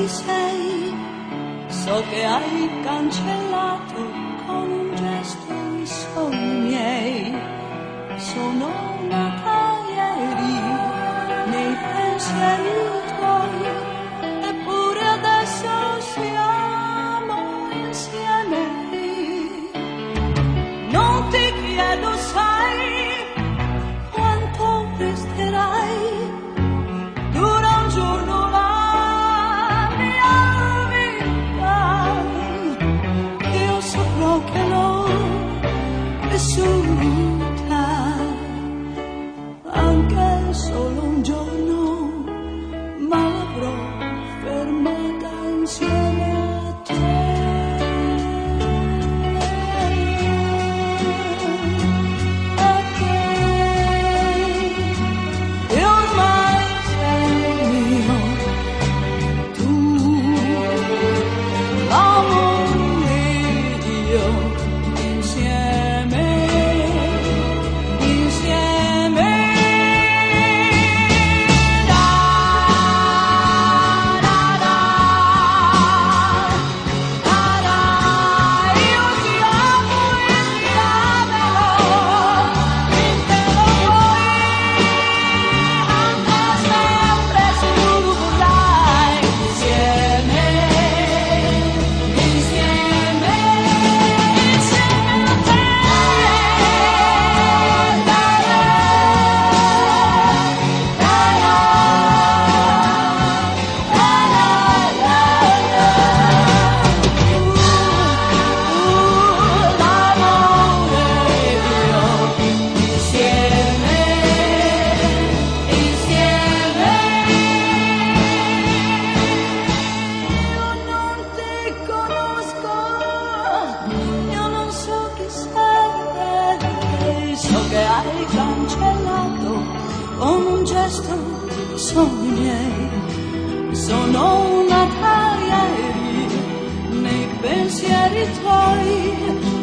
sei, so che hai cancellato con un gesto i sogni miei. Sono nata ieri nei pensieri tuoi, eppure adesso siamo insieme. Non ti chiedo, sai, quanto resterai. Dura un giorno la mia vita, io saprò che l'ho vissuta, anche solo un giorno, ma l'avrò fermata insieme a te. Hai cancellato con un gesto i sogni miei. Sono nata ieri nei pensieri tuoi,